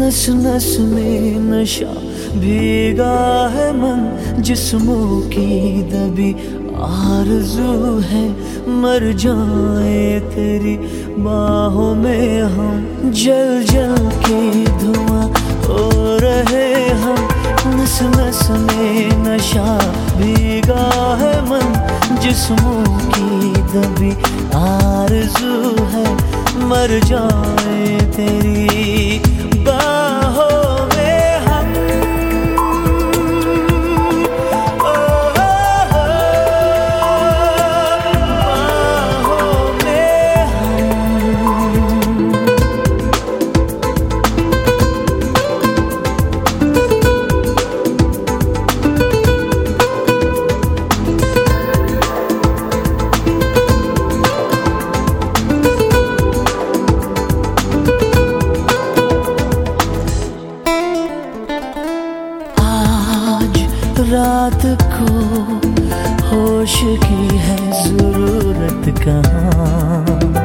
नस नस में नशा भीगा है मन, जिस्मों की दबी आरज़ू है मर जाए तेरी बाहों में हम। जल जल के धुआं हो रहे हम, नस नस में नशा भीगा है मन, जिस्मों की दबी आरज़ू है मर जाए तेरी बाहों में हम। बाहों में हम। रात को होश की है जरूरत कहाँ,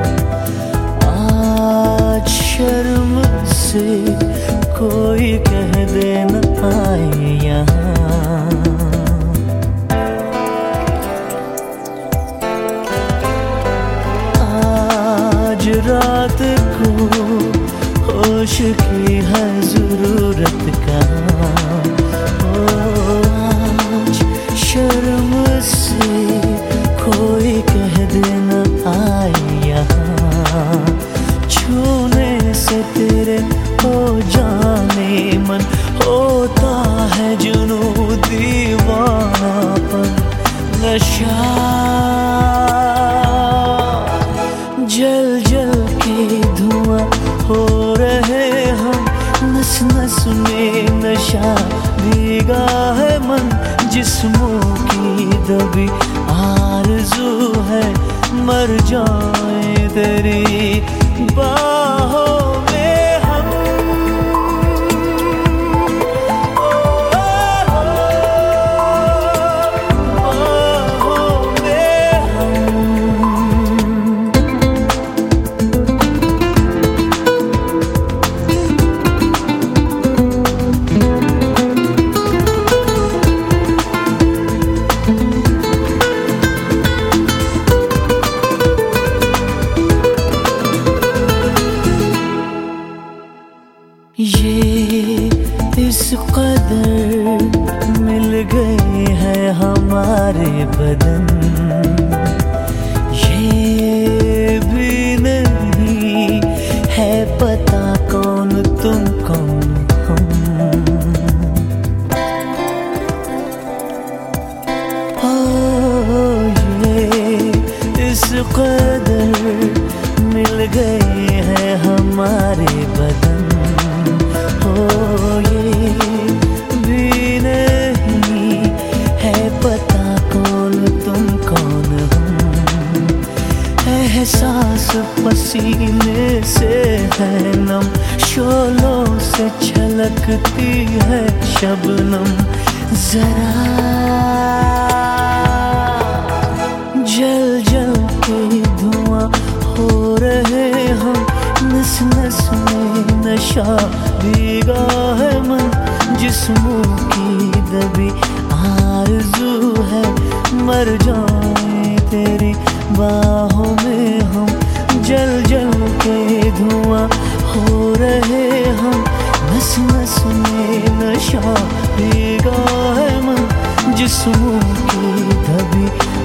आज शर्म से कोई कह दे न आए यहाँ। आज रात को होश की है जरूरत कहाँ, शर्म से कोई कह दे न आए यहाँ। छूने से तेरे हो जाने मन होता है जुनू दीवानापन नशा। जल जल के धुआं हो रहे हम, नस नस में नशा भीगा है मन, जिस्मों की दबी आरज़ू है मर जाए तेरी बाहों में हम। बाहों में हम। ये इस कदर मिल गए हैं हमारे बदन, ये भी नहीं है पता कौन तुम कौन हम। ये इस कदर मिल गए हैं हमारे बदन, ये भी नहीं है पता कौन तुम कौन हम। एहसास पसीने से है नम, शोलों से छलकती है शबनम जरा। जल जल के धुआं हो रहे हम, नस नस में नशा भीगा है मन, जिस्मों की दबी आरज़ू है मर जाए तेरी बाहों में हम। जल जल के धुआं हो रहे हम, नस नस में नशा भीगा है मन, जिस्मों की दबी